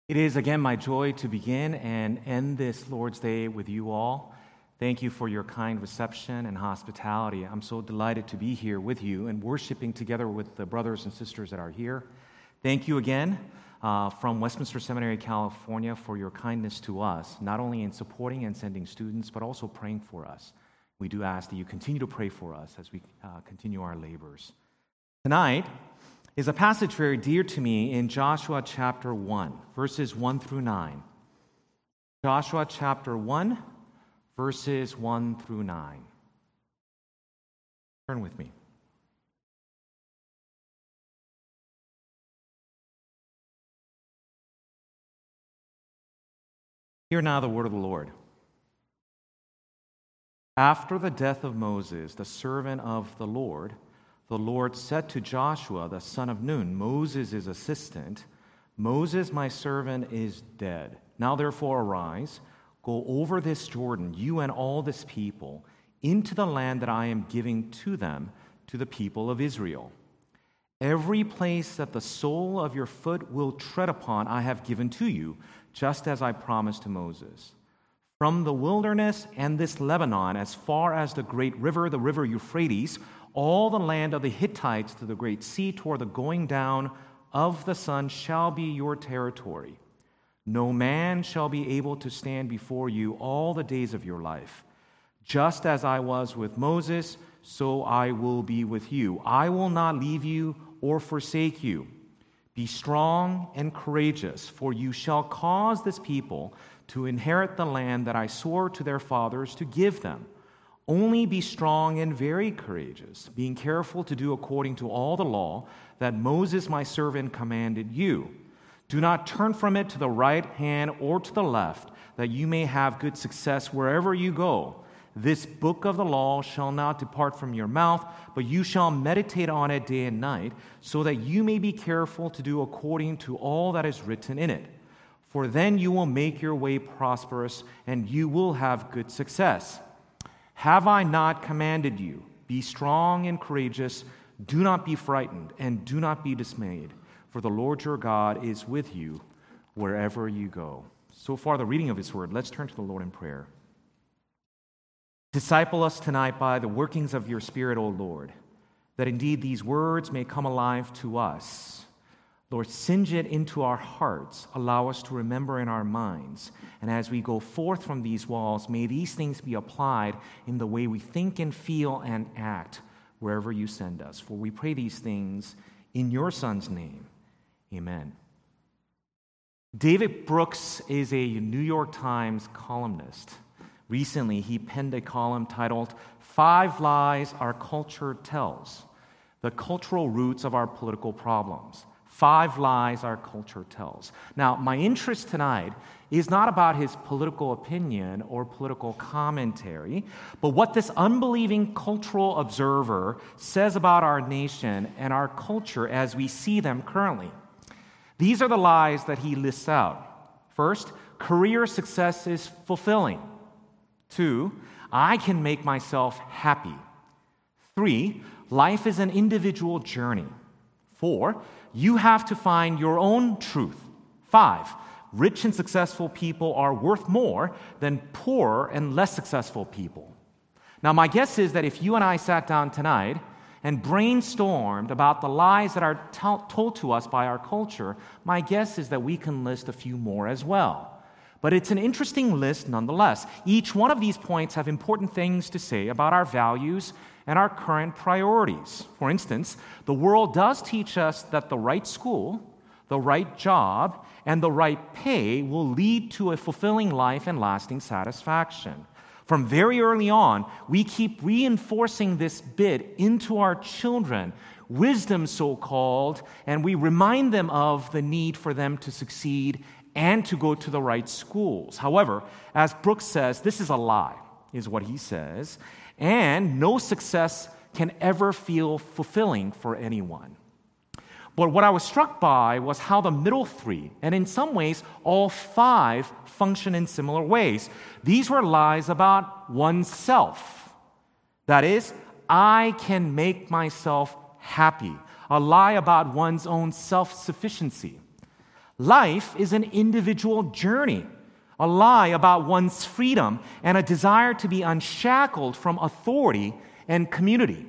It is again my joy to begin and end this Lord's Day with you all. Thank you for your kind reception and hospitality. I'm so delighted to be here with you and worshiping together with the brothers and sisters that are here. Thank you again from Westminster Seminary, California, for your kindness to us, not only in supporting and sending students, but also praying for us. We do ask that you continue to pray for us as we continue our labors. Tonight is a passage very dear to me in Joshua chapter 1, verses 1 through 9. Joshua chapter 1, verses 1 through 9. Turn with me. Hear now the word of the Lord. After the death of Moses, the servant of the Lord said to Joshua, the son of Nun, Moses' assistant, Moses, my servant, is dead. Now therefore arise, go over this Jordan, you and all this people, into the land that I am giving to them, to the people of Israel. Every place that the sole of your foot will tread upon, I have given to you, just as I promised to Moses. From the wilderness and this Lebanon, as far as the great river, the river Euphrates, all the land of the Hittites to the great sea toward the going down of the sun shall be your territory. No man shall be able to stand before you all the days of your life. Just as I was with Moses, so I will be with you. I will not leave you or forsake you. Be strong and courageous, for you shall cause this people to inherit the land that I swore to their fathers to give them. Only be strong and very courageous, being careful to do according to all the law that Moses my servant commanded you. Do not turn from it to the right hand or to the left, that you may have good success wherever you go. This book of the law shall not depart from your mouth, but you shall meditate on it day and night, so that you may be careful to do according to all that is written in it. For then you will make your way prosperous, and you will have good success. Have I not commanded you? Be strong and courageous. Do not be frightened, and do not be dismayed, for the Lord your God is with you wherever you go. So far, the reading of His word. Let's turn to the Lord in prayer. Disciple us tonight by the workings of your Spirit, O Lord, that indeed these words may come alive to us. Lord, singe it into our hearts. Allow us to remember in our minds. And as we go forth from these walls, may these things be applied in the way we think and feel and act wherever you send us. For we pray these things in your Son's name. Amen. David Brooks is a New York Times columnist. Recently, he penned a column titled, 5 Lies Our Culture Tells, the Cultural Roots of Our Political Problems. 5 lies our culture tells. Now, my interest tonight is not about his political opinion or political commentary, but what this unbelieving cultural observer says about our nation and our culture as we see them currently. These are the lies that he lists out. First, career success is fulfilling. 2, I can make myself happy. 3, life is an individual journey. 4, you have to find your own truth. 5, rich and successful people are worth more than poorer and less successful people. Now, my guess is that if you and I sat down tonight and brainstormed about the lies that are told to us by our culture, my guess is that we can list a few more as well. But it's an interesting list nonetheless. Each one of these points have important things to say about our values and our current priorities. For instance, the world does teach us that the right school, the right job, and the right pay will lead to a fulfilling life and lasting satisfaction. From very early on, we keep reinforcing this bit into our children, wisdom so-called, and we remind them of the need for them to succeed and to go to the right schools. However, as Brooks says, this is a lie, is what he says, and no success can ever feel fulfilling for anyone. But what I was struck by was how the middle 3, and in some ways all 5, function in similar ways. These were lies about oneself. That is, I can make myself happy. A lie about one's own self-sufficiency. Life is an individual journey, a lie about one's freedom and a desire to be unshackled from authority and community.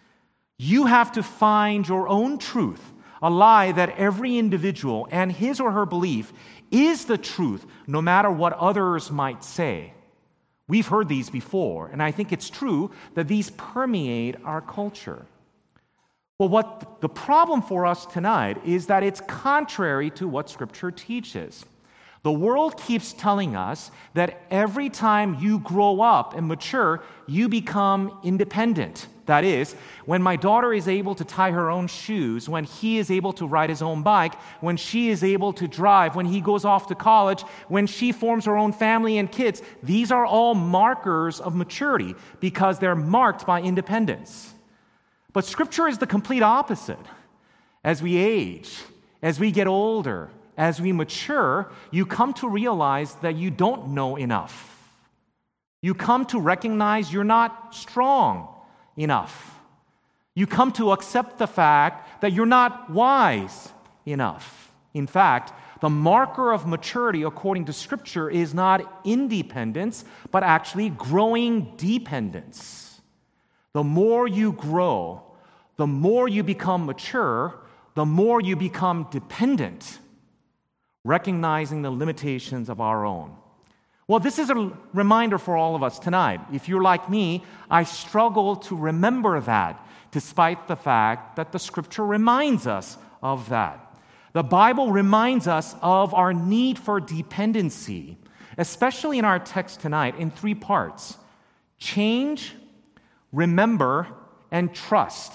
You have to find your own truth, a lie that every individual and his or her belief is the truth, no matter what others might say. We've heard these before, and I think it's true that these permeate our culture. Well, what the problem for us tonight is that it's contrary to what Scripture teaches. The world keeps telling us that every time you grow up and mature, you become independent. That is, when my daughter is able to tie her own shoes, when he is able to ride his own bike, when she is able to drive, when he goes off to college, when she forms her own family and kids, these are all markers of maturity because they're marked by independence. But Scripture is the complete opposite. As we age, as we get older, as we mature, you come to realize that you don't know enough. You come to recognize you're not strong enough. You come to accept the fact that you're not wise enough. In fact, the marker of maturity, according to Scripture, is not independence, but actually growing dependence. The more you grow, the more you become mature, the more you become dependent, recognizing the limitations of our own. Well, this is a reminder for all of us tonight. If you're like me, I struggle to remember that, despite the fact that the Scripture reminds us of that. The Bible reminds us of our need for dependency, especially in our text tonight, in 3 parts: change, remember, and trust.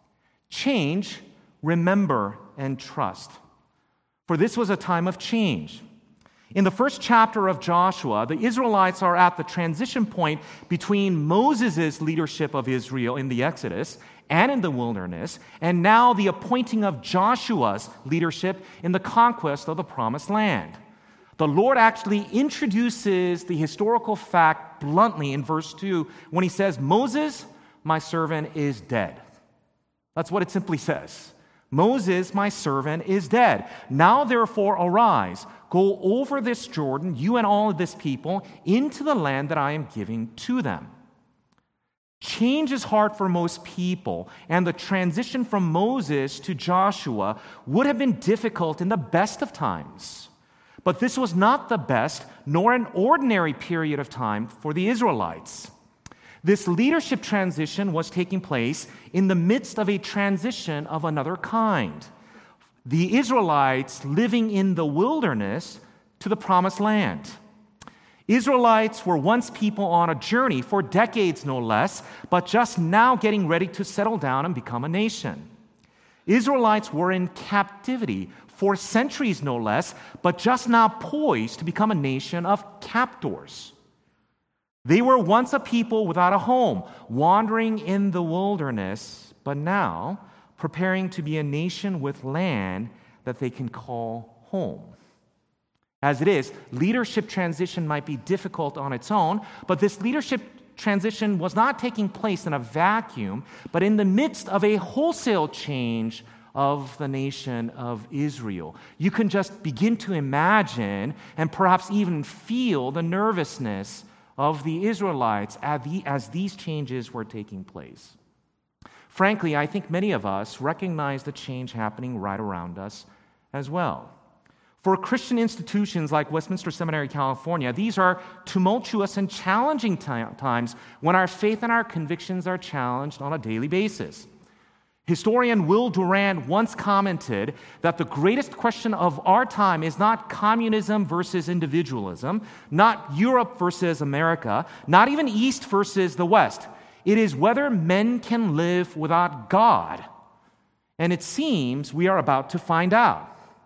Change, remember, and trust. For this was a time of change. In the first chapter of Joshua, the Israelites are at the transition point between Moses' leadership of Israel in the Exodus and in the wilderness, and now the appointing of Joshua's leadership in the conquest of the Promised Land. The Lord actually introduces the historical fact bluntly in verse 2 when he says, "Moses, my servant, is dead." That's what it simply says. Moses, my servant, is dead. Now, therefore, arise, go over this Jordan, you and all of this people, into the land that I am giving to them. Change is hard for most people, and the transition from Moses to Joshua would have been difficult in the best of times. But this was not the best, nor an ordinary period of time for the Israelites. This leadership transition was taking place in the midst of a transition of another kind. The Israelites living in the wilderness to the Promised Land. Israelites were once people on a journey for decades, no less, but just now getting ready to settle down and become a nation. Israelites were in captivity for centuries, no less, but just now poised to become a nation of captors. They were once a people without a home, wandering in the wilderness, but now preparing to be a nation with land that they can call home. As it is, leadership transition might be difficult on its own, but this leadership transition was not taking place in a vacuum, but in the midst of a wholesale change of the nation of Israel. You can just begin to imagine and perhaps even feel the nervousness of the Israelites as these changes were taking place. Frankly, I think many of us recognize the change happening right around us as well. For Christian institutions like Westminster Seminary, California, these are tumultuous and challenging times when our faith and our convictions are challenged on a daily basis. Historian Will Durant once commented that the greatest question of our time is not communism versus individualism, not Europe versus America, not even East versus the West. It is whether men can live without God. And it seems we are about to find out.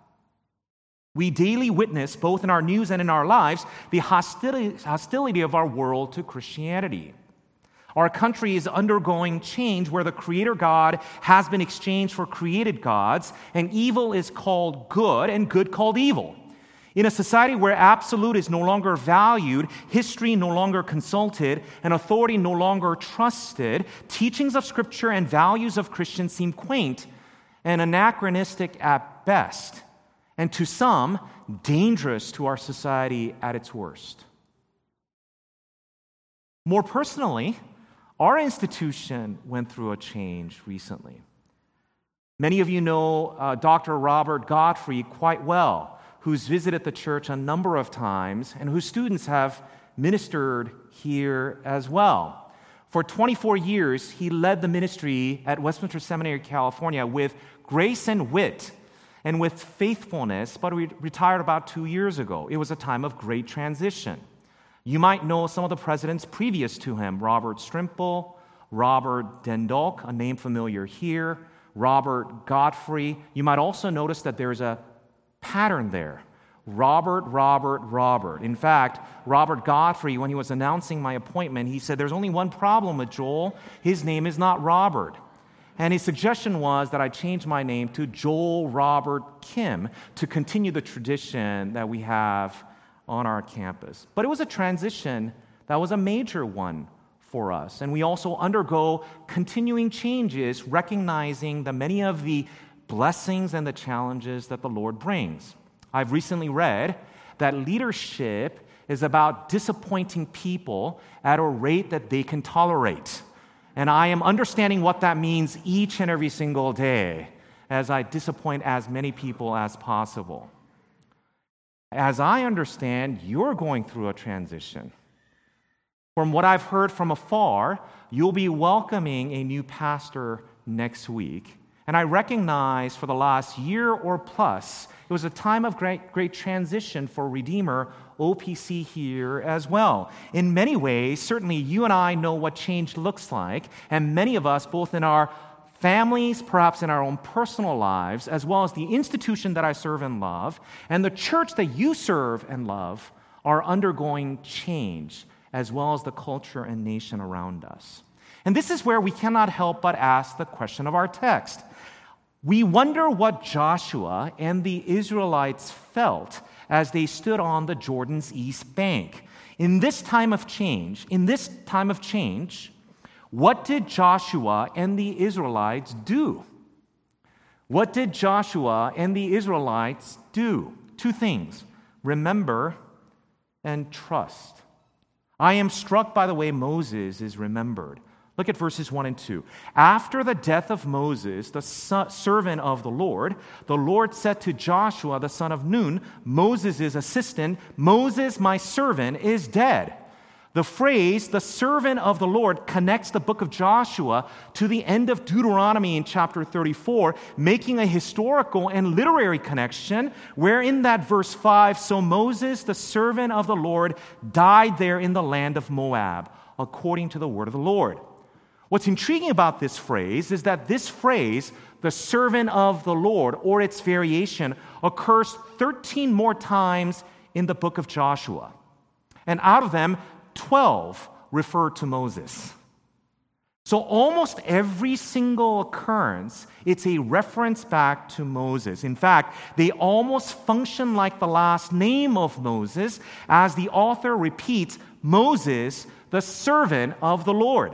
We daily witness, both in our news and in our lives, the hostility of our world to Christianity. Our country is undergoing change where the Creator God has been exchanged for created gods, and evil is called good, and good called evil. In a society where absolute is no longer valued, history no longer consulted, and authority no longer trusted, teachings of Scripture and values of Christians seem quaint and anachronistic at best. and to some, dangerous to our society at its worst. More personally, our institution went through a change recently. Many of you know Dr. Robert Godfrey quite well, who's visited the church a number of times and whose students have ministered here as well. For 24 years, he led the ministry at Westminster Seminary, California with grace and wit and with faithfulness, but he retired about 2 years ago. It was a time of great transition. You might know some of the presidents previous to him: Robert Strimple, Robert Dendolk, a name familiar here, Robert Godfrey. You might also notice that there's a pattern there. Robert. In fact, Robert Godfrey, when he was announcing my appointment, he said, "There's only one problem with Joel. His name is not Robert." And his suggestion was that I change my name to Joel Robert Kim to continue the tradition that we have on our campus. But it was a transition that was a major one for us. And we also undergo continuing changes, recognizing the many of the blessings and the challenges that the Lord brings. I've recently read that leadership is about disappointing people at a rate that they can tolerate. And I am understanding what that means each and every single day as I disappoint as many people as possible. As I understand, you're going through a transition. From what I've heard from afar, you'll be welcoming a new pastor next week. And I recognize for the last year or plus, it was a time of great transition for Redeemer OPC here as well. In many ways, certainly you and I know what change looks like, and many of us, both in our families, perhaps in our own personal lives, as well as the institution that I serve and love, and the church that you serve and love, are undergoing change, as well as the culture and nation around us. And this is where we cannot help but ask the question of our text. We wonder what Joshua and the Israelites felt as they stood on the Jordan's east bank. In this time of change, what did Joshua and the Israelites do? What did Joshua and the Israelites do? Two things: remember and trust. I am struck by the way Moses is remembered. Look at verses 1 and 2. After the death of Moses, the servant of the Lord said to Joshua, the son of Nun, Moses' assistant, "Moses, my servant, is dead." The phrase, "the servant of the Lord," connects the book of Joshua to the end of Deuteronomy in chapter 34, making a historical and literary connection, where in that verse 5, "So Moses, the servant of the Lord, died there in the land of Moab, according to the word of the Lord." What's intriguing about this phrase is that this phrase, "the servant of the Lord," or its variation, occurs 13 more times in the book of Joshua. And out of them, 12 refer to Moses. So almost every single occurrence, it's a reference back to Moses. In fact, they almost function like the last name of Moses, as the author repeats, "Moses, the servant of the Lord."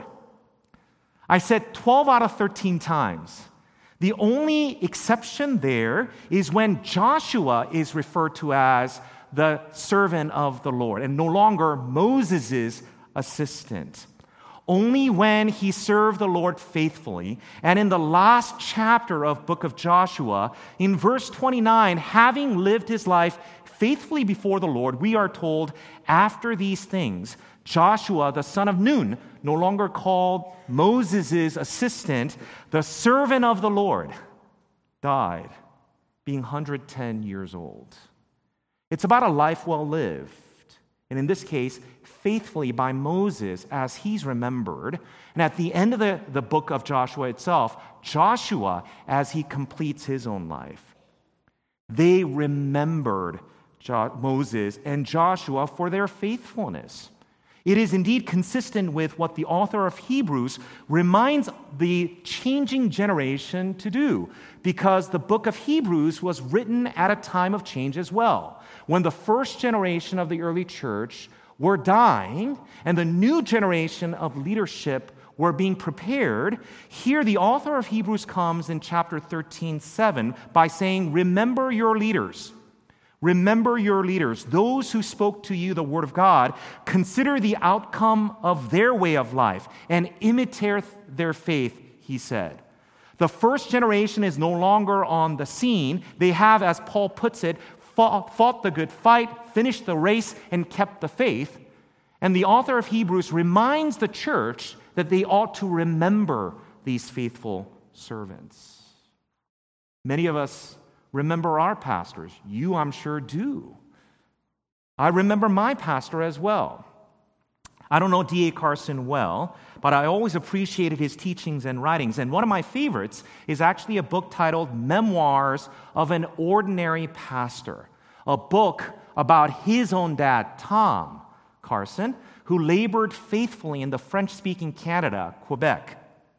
I said 12 out of 13 times. The only exception there is when Joshua is referred to as the servant of the Lord and no longer Moses' assistant. Only when he served the Lord faithfully. And in the last chapter of book of Joshua, in verse 29, having lived his life faithfully before the Lord, we are told, after these things, Joshua, the son of Nun, no longer called Moses' assistant, the servant of the Lord, died, being 110 years old. It's about a life well lived, and in this case, faithfully by Moses as he's remembered. And at the end of the book of Joshua itself, Joshua as he completes his own life. They remembered Moses and Joshua for their faithfulness. It is indeed consistent with what the author of Hebrews reminds the changing generation to do, because the book of Hebrews was written at a time of change as well, when the first generation of the early church were dying and the new generation of leadership were being prepared, here the author of Hebrews comes in chapter 13:7 by saying, remember your leaders. Remember your leaders, those who spoke to you the word of God. Consider the outcome of their way of life and imitate their faith, he said. The first generation is no longer on the scene. They have, as Paul puts it, fought the good fight, finished the race, and kept the faith. And the author of Hebrews reminds the church that they ought to remember these faithful servants. Many of us remember our pastors. You, I'm sure, do. I remember my pastor as well. I don't know D.A. Carson well, but I always appreciated his teachings and writings. And one of my favorites is actually a book titled Memoirs of an Ordinary Pastor, a book about his own dad, Tom Carson, who labored faithfully in the French-speaking Canada, Quebec.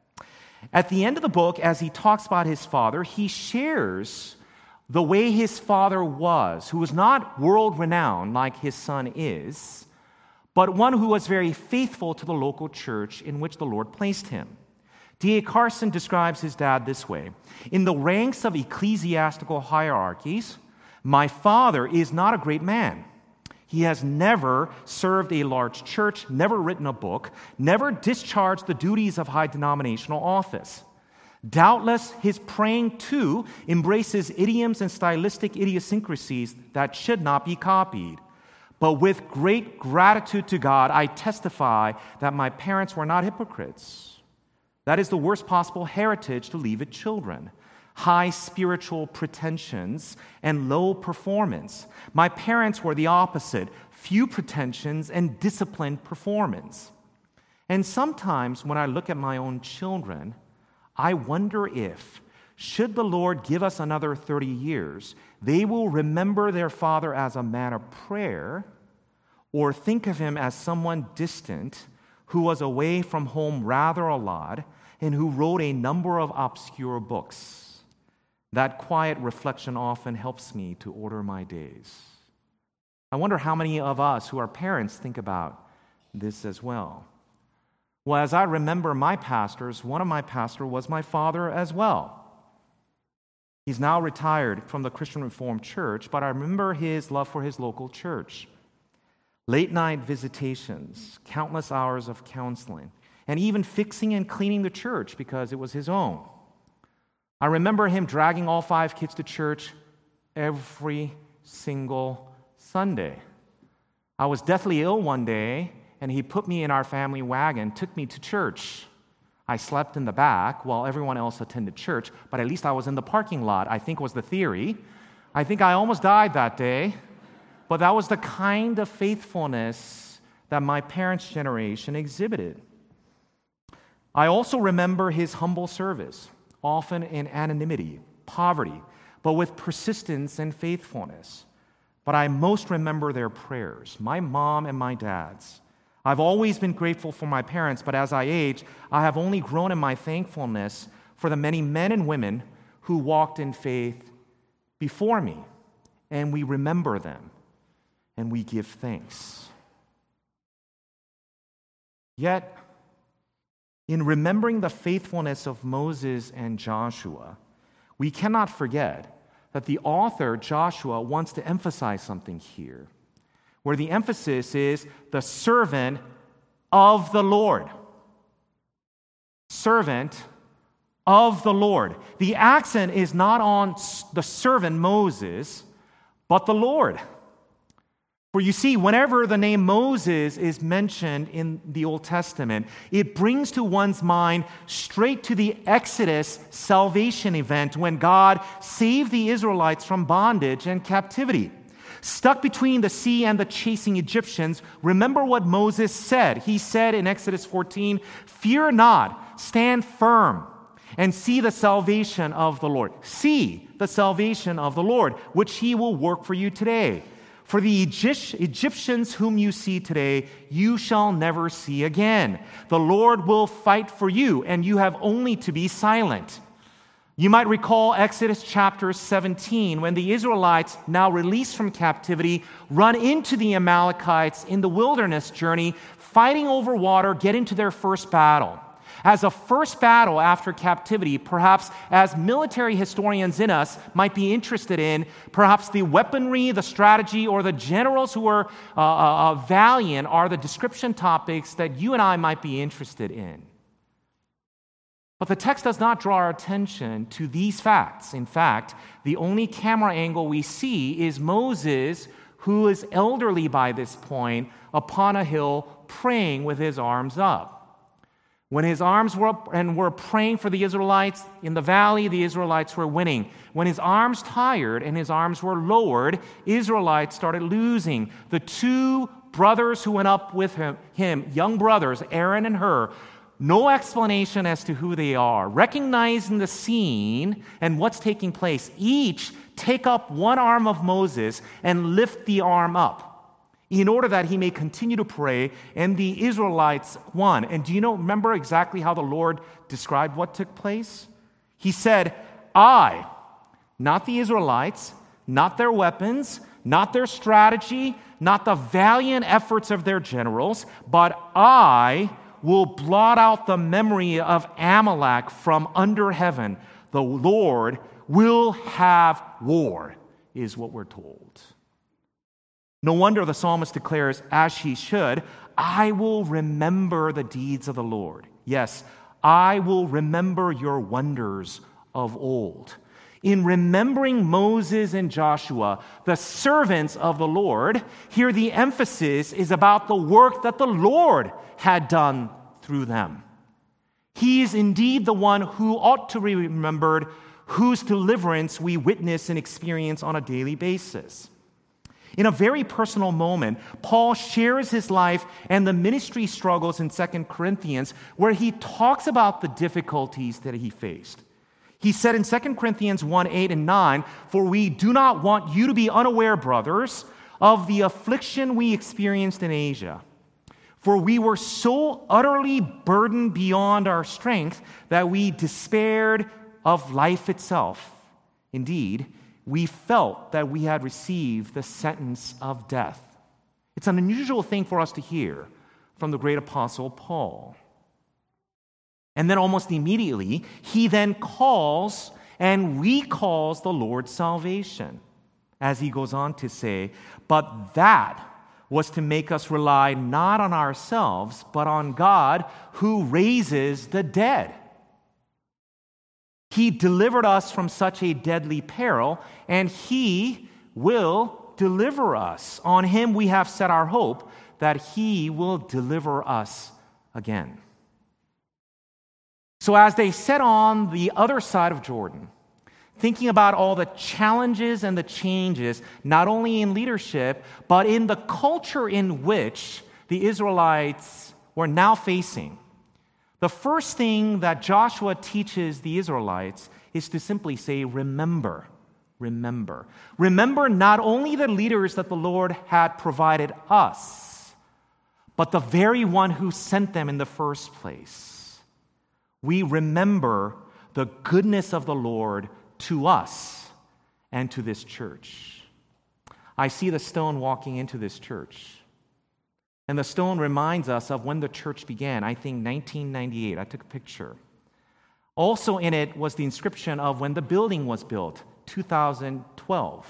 At the end of the book, as he talks about his father, he shares the way his father was, who was not world-renowned like his son is, but one who was very faithful to the local church in which the Lord placed him. D.A. Carson describes his dad this way: in the ranks of ecclesiastical hierarchies, my father is not a great man. He has never served a large church, never written a book, never discharged the duties of high denominational office. Doubtless, his praying, too, embraces idioms and stylistic idiosyncrasies that should not be copied. But with great gratitude to God, I testify that my parents were not hypocrites. That is the worst possible heritage to leave its children: high spiritual pretensions and low performance. My parents were the opposite: few pretensions and disciplined performance. And sometimes when I look at my own children, I wonder if, should the Lord give us another 30 years, they will remember their father as a man of prayer, or think of him as someone distant who was away from home rather a lot and who wrote a number of obscure books. That quiet reflection often helps me to order my days. I wonder how many of us who are parents think about this as well. Well, as I remember my pastors, one of my pastors was my father as well. He's now retired from the Christian Reformed Church, but I remember his love for his local church. Late-night visitations, countless hours of counseling, and even fixing and cleaning the church because it was his own. I remember him dragging all 5 kids to church every single Sunday. I was deathly ill one day, and he put me in our family wagon, took me to church. I slept in the back while everyone else attended church, but at least I was in the parking lot, I think was the theory. I think I almost died that day, but that was the kind of faithfulness that my parents' generation exhibited. I also remember his humble service, often in anonymity, poverty, but with persistence and faithfulness. But I most remember their prayers, my mom and my dad's. I've always been grateful for my parents, but as I age, I have only grown in my thankfulness for the many men and women who walked in faith before me. And we remember them, and we give thanks. Yet, in remembering the faithfulness of Moses and Joshua, we cannot forget that the author, Joshua, wants to emphasize something here, where the emphasis is the servant of the Lord. Servant of the Lord. The accent is not on the servant Moses, but the Lord. For you see, whenever the name Moses is mentioned in the Old Testament, it brings to one's mind straight to the Exodus salvation event when God saved the Israelites from bondage and captivity. Stuck between the sea and the chasing Egyptians, remember what Moses said. He said in Exodus 14, "Fear not, stand firm, and see the salvation of the Lord." See the salvation of the Lord, which he will work for you today. For the Egyptians whom you see today, you shall never see again. The Lord will fight for you, and you have only to be silent. You might recall Exodus chapter 17, when the Israelites, now released from captivity, run into the Amalekites in the wilderness journey, fighting over water, get into their first battle. as a first battle after captivity, perhaps as military historians in us might be interested in, perhaps the weaponry, the strategy, or the generals who were valiant are the description topics that you and I might be interested in. But the text does not draw our attention to these facts. In fact, the only camera angle we see is Moses, who is elderly by this point, upon a hill praying with his arms up. When his arms were up and were praying for the Israelites in the valley, the Israelites were winning. When his arms tired and his arms were lowered, Israelites started losing. The two brothers who went up with him, young brothers, Aaron and Hur, no explanation as to who they are. Recognizing the scene and what's taking place, each take up one arm of Moses and lift the arm up in order that he may continue to pray, and the Israelites won. And do you remember exactly how the Lord described what took place? He said, I, not the Israelites, not their weapons, not their strategy, not the valiant efforts of their generals, but I will blot out the memory of Amalek from under heaven. The Lord will have war, is what we're told. No wonder the psalmist declares, as he should, I will remember the deeds of the Lord. Yes, I will remember your wonders of old. In remembering Moses and Joshua, the servants of the Lord, here the emphasis is about the work that the Lord had done through them. He is indeed the one who ought to be remembered, whose deliverance we witness and experience on a daily basis. In a very personal moment, Paul shares his life and the ministry struggles in 2 Corinthians, where he talks about the difficulties that he faced. He said in 2 Corinthians 1, 8 and 9, "For we do not want you to be unaware, brothers, of the affliction we experienced in Asia. For we were so utterly burdened beyond our strength that we despaired of life itself. Indeed, we felt that we had received the sentence of death." It's an unusual thing for us to hear from the great apostle Paul. And then almost immediately, he then calls and recalls the Lord's salvation, as he goes on to say, "But that was to make us rely not on ourselves, but on God who raises the dead. He delivered us from such a deadly peril, and he will deliver us. On him we have set our hope that he will deliver us again." So as they set on the other side of Jordan, thinking about all the challenges and the changes, not only in leadership, but in the culture in which the Israelites were now facing, the first thing that Joshua teaches the Israelites is to simply say, remember. Remember. Remember not only the leaders that the Lord had provided us, but the very one who sent them in the first place. We remember the goodness of the Lord to us and to this church. I see the stone walking into this church. And the stone reminds us of when the church began, I think 1998. I took a picture. Also in it was the inscription of when the building was built, 2012.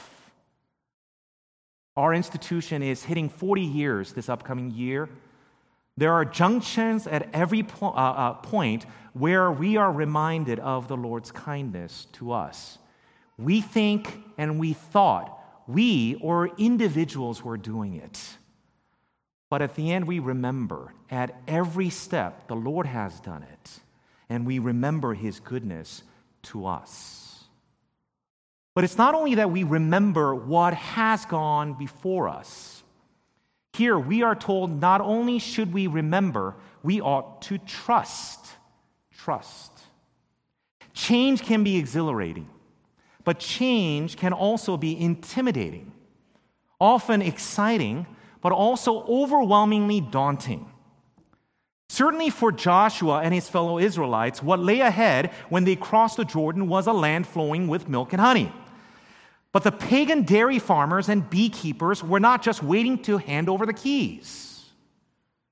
Our institution is hitting 40 years this upcoming year. There are junctions at every point where we are reminded of the Lord's kindness to us. We think and we thought we or individuals were doing it. But at the end, we remember at every step the Lord has done it, and we remember his goodness to us. But it's not only that we remember what has gone before us. Here we are told not only should we remember, we ought to trust. Trust. Change can be exhilarating, but change can also be intimidating, often exciting, but also overwhelmingly daunting. Certainly for Joshua and his fellow Israelites, what lay ahead when they crossed the Jordan was a land flowing with milk and honey. But the pagan dairy farmers and beekeepers were not just waiting to hand over the keys.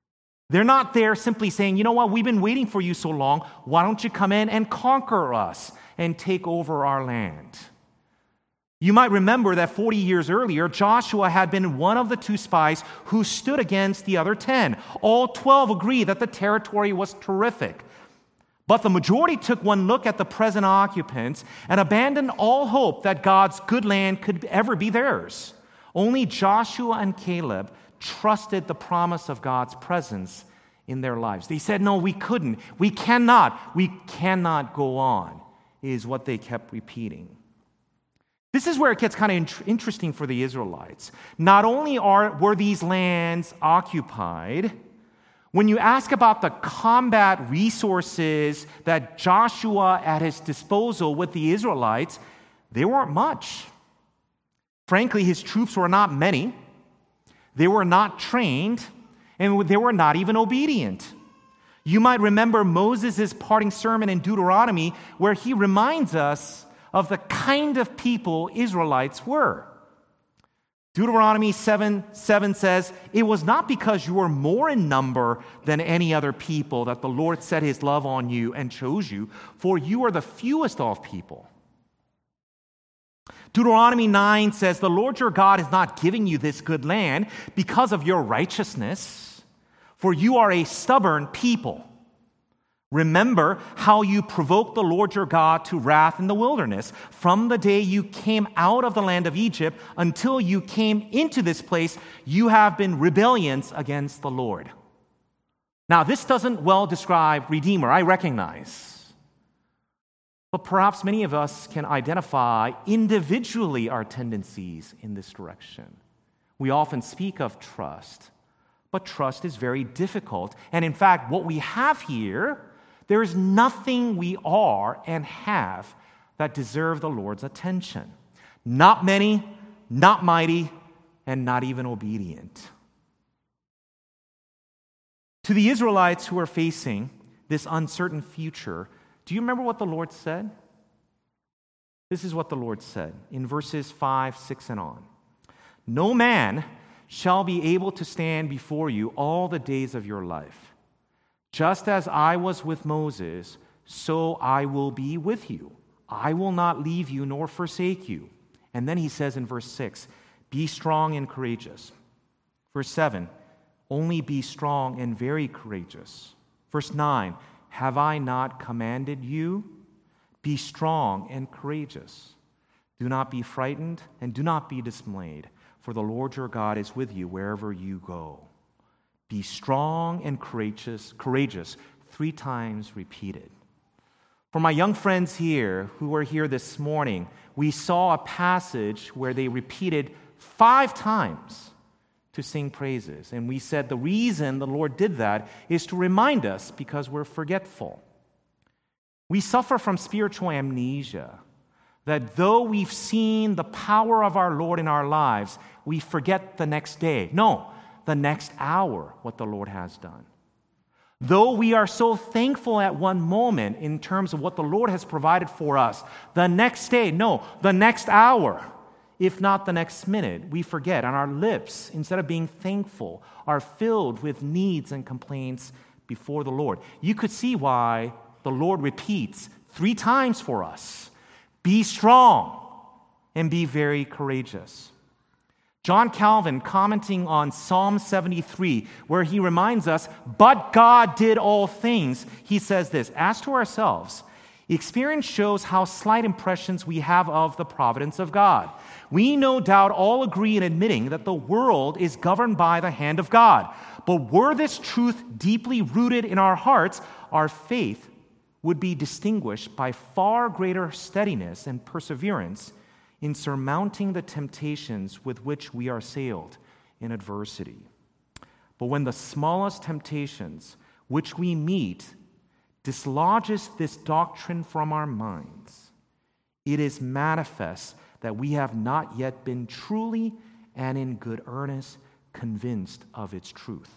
They're not there simply saying, you know what, we've been waiting for you so long. Why don't you come in and conquer us and take over our land? You might remember that 40 years earlier, Joshua had been one of the 2 spies who stood against the other 10. All 12 agreed that the territory was terrific. But the majority took one look at the present occupants and abandoned all hope that God's good land could ever be theirs. Only Joshua and Caleb trusted the promise of God's presence in their lives. They said, no, we couldn't. We cannot go on, is what they kept repeating. This is where it gets kind of interesting for the Israelites. Not only were these lands occupied, when you ask about the combat resources that Joshua at his disposal with the Israelites, they weren't much. Frankly, his troops were not many. They were not trained, and they were not even obedient. You might remember Moses' parting sermon in Deuteronomy, where he reminds us of the kind of people Israelites were. Deuteronomy 7:7 says, "It was not because you were more in number than any other people that the Lord set his love on you and chose you, for you are the fewest of people." Deuteronomy 9 says, "The Lord your God is not giving you this good land because of your righteousness, for you are a stubborn people. Remember how you provoked the Lord your God to wrath in the wilderness from the day you came out of the land of Egypt until you came into this place. You have been rebellious against the Lord." Now, this doesn't well describe Redeemer, I recognize. But perhaps many of us can identify individually our tendencies in this direction. We often speak of trust, but trust is very difficult. And in fact, what we have here, there is nothing we are and have that deserve the Lord's attention. Not many, not mighty, and not even obedient. To the Israelites who are facing this uncertain future, do you remember what the Lord said? This is what the Lord said in verses 5, 6, and on. "No man shall be able to stand before you all the days of your life. Just as I was with Moses, so I will be with you. I will not leave you nor forsake you." And then he says in verse 6, "Be strong and courageous." Verse 7, "Only be strong and very courageous." Verse 9, "Have I not commanded you? Be strong and courageous. Do not be frightened and do not be dismayed, for the Lord your God is with you wherever you go." Be strong and courageous, 3 times repeated. For my young friends here who were here this morning, we saw a passage where they repeated 5 times to sing praises. And we said the reason the Lord did that is to remind us because we're forgetful. We suffer from spiritual amnesia, that though we've seen the power of our Lord in our lives, we forget the next day. No, the next hour, what the Lord has done. Though we are so thankful at one moment in terms of what the Lord has provided for us, the next day, no, the next hour, if not the next minute, we forget, and our lips, instead of being thankful, are filled with needs and complaints before the Lord. You could see why the Lord repeats 3 times for us, "Be strong and be very courageous." John Calvin, commenting on Psalm 73, where he reminds us, "But God did all things," he says this, "As to ourselves, experience shows how slight impressions we have of the providence of God. We no doubt all agree in admitting that the world is governed by the hand of God. But were this truth deeply rooted in our hearts, our faith would be distinguished by far greater steadiness and perseverance in surmounting the temptations with which we are assailed in adversity. But when the smallest temptations which we meet dislodges this doctrine from our minds, it is manifest that we have not yet been truly and in good earnest convinced of its truth."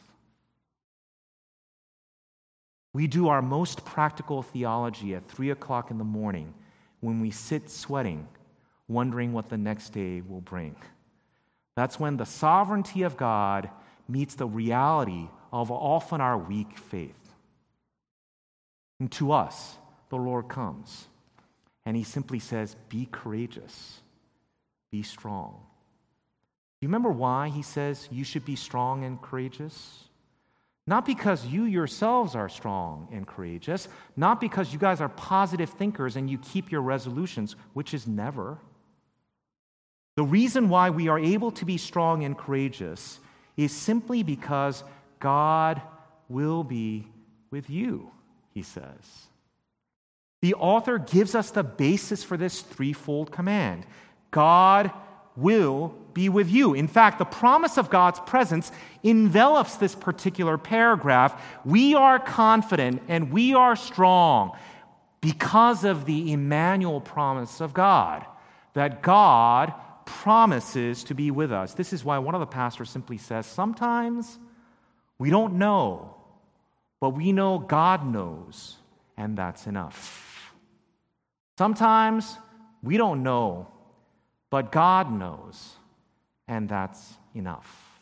We do our most practical theology at 3 o'clock in the morning when we sit sweating, wondering what the next day will bring. That's when the sovereignty of God meets the reality of often our weak faith. And to us, the Lord comes, and he simply says, be courageous, be strong. Do you remember why he says you should be strong and courageous? Not because you yourselves are strong and courageous, not because you guys are positive thinkers and you keep your resolutions, which is never. The reason why we are able to be strong and courageous is simply because God will be with you, he says. The author gives us the basis for this threefold command. God will be with you. In fact, the promise of God's presence envelops this particular paragraph. We are confident and we are strong because of the Emmanuel promise of God, that God promises to be with us. This is why one of the pastors simply says, sometimes we don't know, but we know God knows, and that's enough. Sometimes we don't know, but God knows, and that's enough.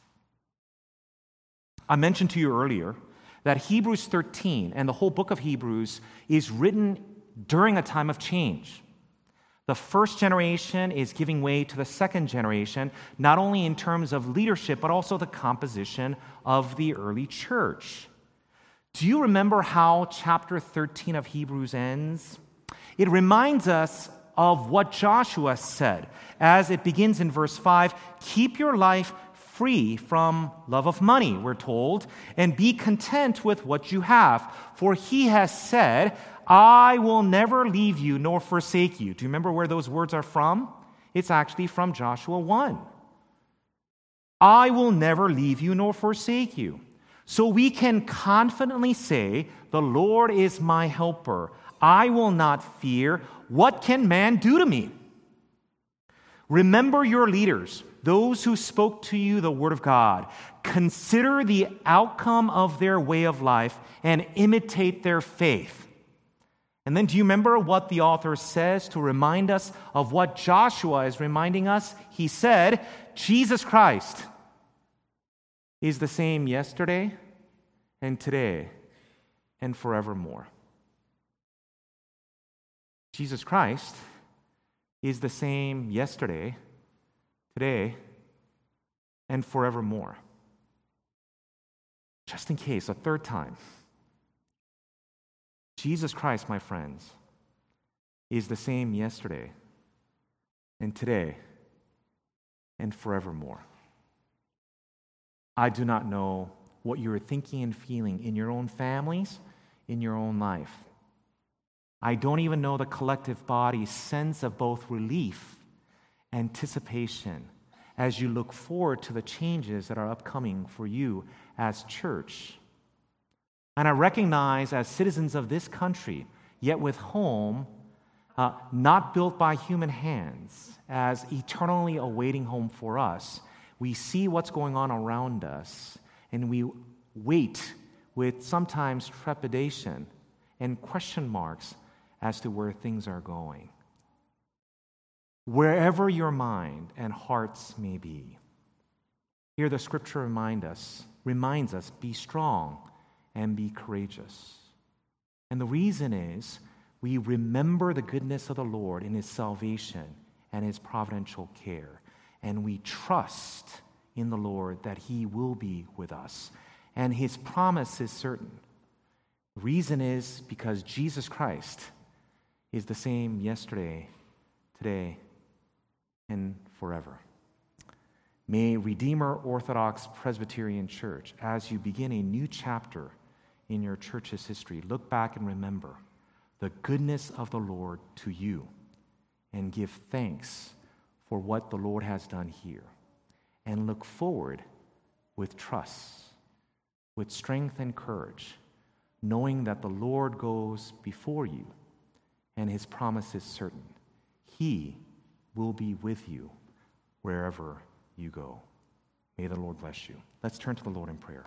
I mentioned to you earlier that Hebrews 13 and the whole book of Hebrews is written during a time of change. The first generation is giving way to the second generation, not only in terms of leadership, but also the composition of the early church. Do you remember how chapter 13 of Hebrews ends? It reminds us of what Joshua said as it begins in verse 5, keep your life free from love of money, we're told, and be content with what you have. For he has said, I will never leave you nor forsake you. Do you remember where those words are from? It's actually from Joshua 1. I will never leave you nor forsake you. So we can confidently say, the Lord is my helper. I will not fear. What can man do to me? Remember your leaders, those who spoke to you the word of God. Consider the outcome of their way of life and imitate their faith. And then do you remember what the author says to remind us of what Joshua is reminding us? He said, Jesus Christ is the same yesterday and today and forevermore. Jesus Christ is the same yesterday, today, and forevermore. Just in case, a third time. Jesus Christ, my friends, is the same yesterday and today and forevermore. I do not know what you are thinking and feeling in your own families, in your own life. I don't even know the collective body's sense of both relief, anticipation, as you look forward to the changes that are upcoming for you as church. And I recognize as citizens of this country, yet with home not built by human hands, as eternally awaiting home for us, we see what's going on around us, and we wait with sometimes trepidation and question marks as to where things are going. Wherever your mind and hearts may be, here the scripture reminds us, be strong and be courageous. And the reason is we remember the goodness of the Lord in his salvation and his providential care. And we trust in the Lord that he will be with us. And his promise is certain. The reason is because Jesus Christ is the same yesterday, today, and forever. May Redeemer Orthodox Presbyterian Church, as you begin a new chapter in your church's history, look back and remember the goodness of the Lord to you and give thanks for what the Lord has done here. And look forward with trust, with strength and courage, knowing that the Lord goes before you and his promise is certain. He will be with you wherever you go. May the Lord bless you. Let's turn to the Lord in prayer.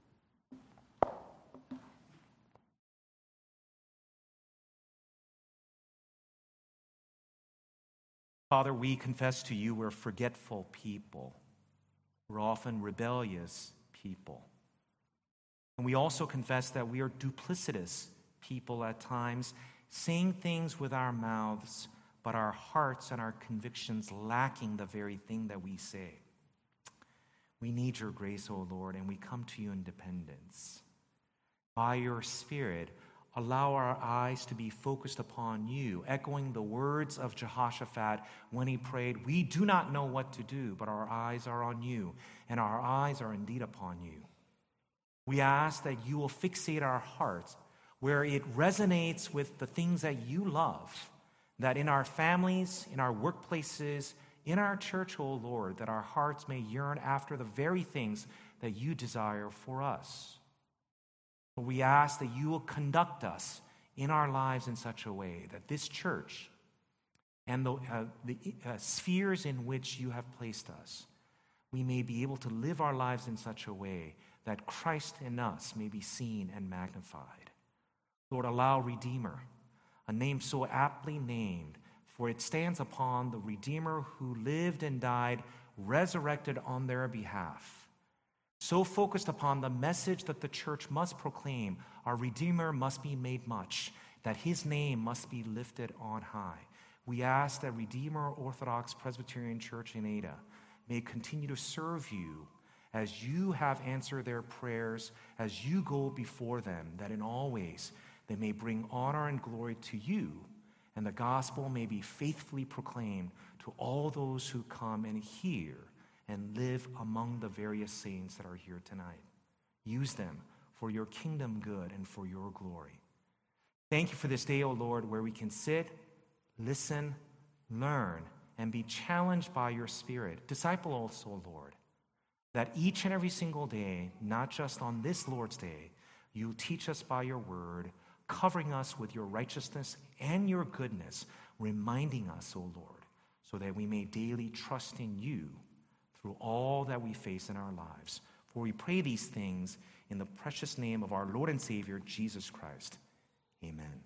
Father, we confess to you we're forgetful people. We're often rebellious people. And we also confess that we are duplicitous people at times, saying things with our mouths, but our hearts and our convictions lacking the very thing that we say. We need your grace, O Lord, and we come to you in dependence. By your Spirit, allow our eyes to be focused upon you, echoing the words of Jehoshaphat when he prayed, "We do not know what to do, but our eyes are on you, and our eyes are indeed upon you." We ask that you will fixate our hearts where it resonates with the things that you love, that in our families, in our workplaces, in our church, O Lord, that our hearts may yearn after the very things that you desire for us. We ask that you will conduct us in our lives in such a way that this church and the spheres in which you have placed us, we may be able to live our lives in such a way that Christ in us may be seen and magnified. Lord, allow Redeemer, a name so aptly named, for it stands upon the Redeemer who lived and died, resurrected on their behalf. So focused upon the message that the church must proclaim, our Redeemer must be made much, that his name must be lifted on high. We ask that Redeemer Orthodox Presbyterian Church in Ada may continue to serve you as you have answered their prayers, as you go before them, that in all ways they may bring honor and glory to you, and the gospel may be faithfully proclaimed to all those who come and hear and live among the various saints that are here tonight. Use them for your kingdom good and for your glory. Thank you for this day, O Lord, where we can sit, listen, learn, and be challenged by your Spirit. Disciple us, O Lord, that each and every single day, not just on this Lord's Day, you teach us by your word, covering us with your righteousness and your goodness, reminding us, O Lord, so that we may daily trust in you through all that we face in our lives. For we pray these things in the precious name of our Lord and Savior, Jesus Christ. Amen.